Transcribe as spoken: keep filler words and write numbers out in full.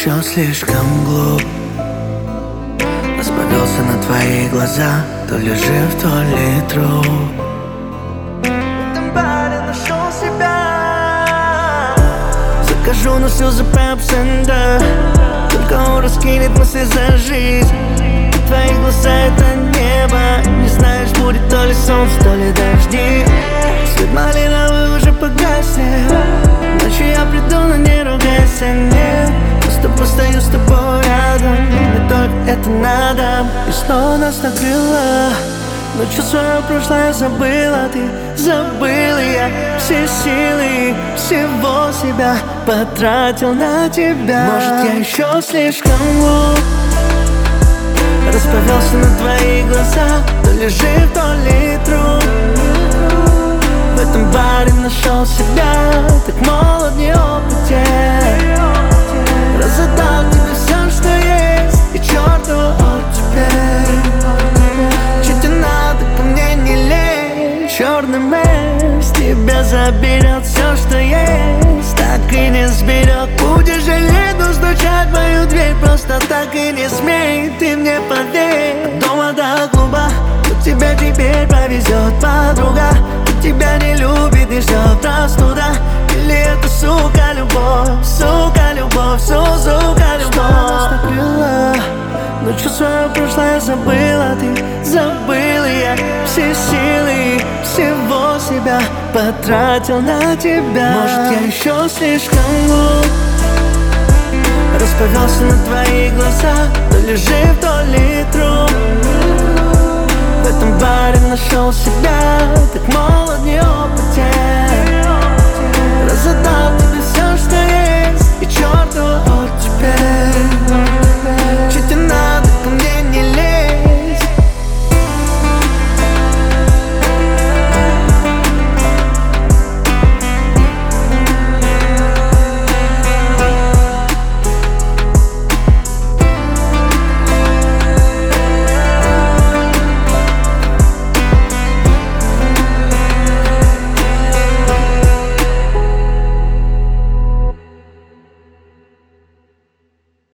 еще слишком глуп. Расповелся на твои глаза, то ли жив, то ли труп. В этом баре нашел себя. Закажу на слезы по абсента, только он раскинет мысли за жизнь. Твои глаза — это небо. Не знаешь, будет то ли солнце, то ли дожди. Свет малиновый уже погаснет. Ночью я приду, но не ругайся, нет. Просто постою с тобой рядом. Мне только это надо. И снова нас накрыло. Ночью свое прошлое забыла ты. Забыл я все силы, всего себя потратил на тебя. Может, я еще слишком глуп. Расповелся на твои глаза, то ли жив, то ли труп. В этом баре нашел себя, так молод, неопытен. Разотдал тебе все, что есть, и чертову теперь. Чуть тебе надо, ко мне не лезь. Черный мест тебя заберет все, что есть, так и не сберет. Будешь жалеть, но стучать в мою дверь просто так и не смей. Ты мне поверь, от дома до клуба, тут тебя теперь повезет подруга. Тут тебя не любит, не ждет простуда. Или это, сука, любовь, сука, любовь, су, сука, любовь. Что нас накрыло? Ночью свое прошлое забыла ты. Забыл я все силы, всего себя потратил на тебя. Может, я еще слишком глуп. Расповелся на твои глаза, то ли жив, то ли труп. В этом баре нашел себя, так молод, неопытен.